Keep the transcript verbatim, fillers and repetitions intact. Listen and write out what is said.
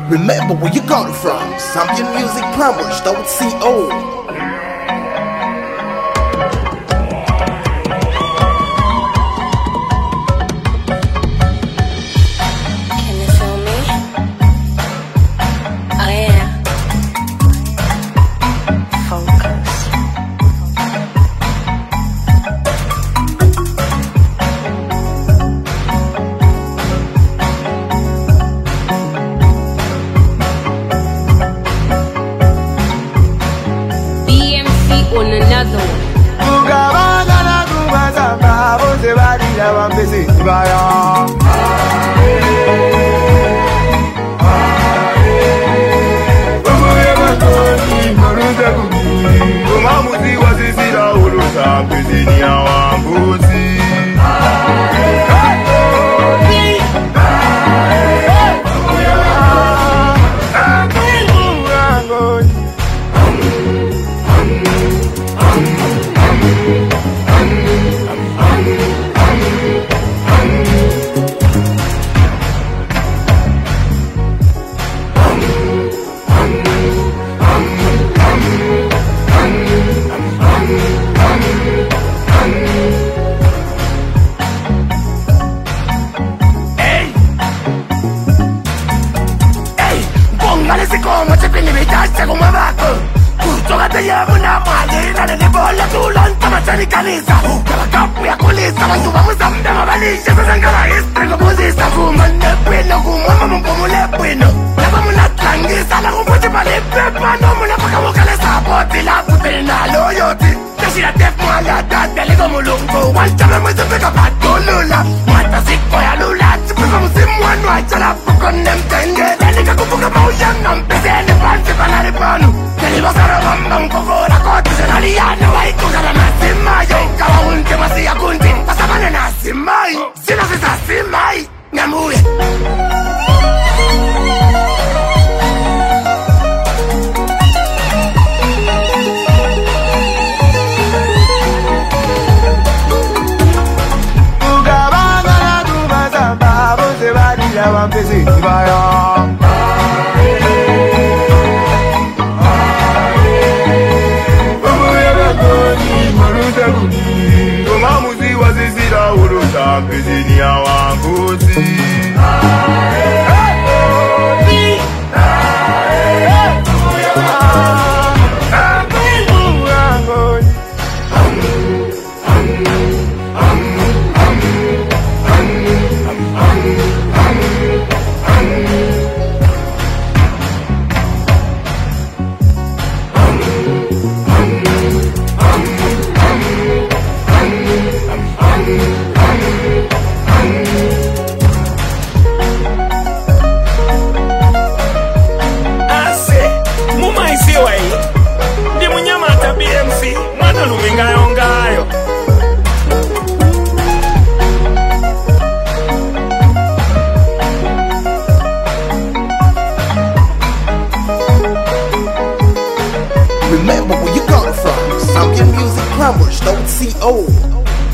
Remember where you got it from. Zambian Music Plumbers, don't C O. On another one. Como te pinimitaste como abaco. Justo que te llevo una madrina de bola, tu lonta machanicaliza. Que la copia culiza, la subamos a una valilla. Se zanca la istra como si está fumando pino. Fumamos como le pino. La vamos a tranguiza, la como te vale pepa. No me la pagamos que le sabote. La putina lo yoti. Decida te mala, dale como lungo. Guanchame muy se pega pa' tu lula. Mata si coy a lula. Si pues vamos sin muano, a echar la poco no entiende. Dale que como que maullan, no empecé en el pan, se van a de pano. Te le vas a robar un poco la cote, se la liana, va y con cada más sin mayo. Cada un tema así a cunti, pasaban en así, mai. Si no se está así, mai, me amure. I'm busy, bye. Mamuzi wazizira uruta mpizini ya wanguzi. Remember where you got it from. Zambian Music Plumbers, don't C O.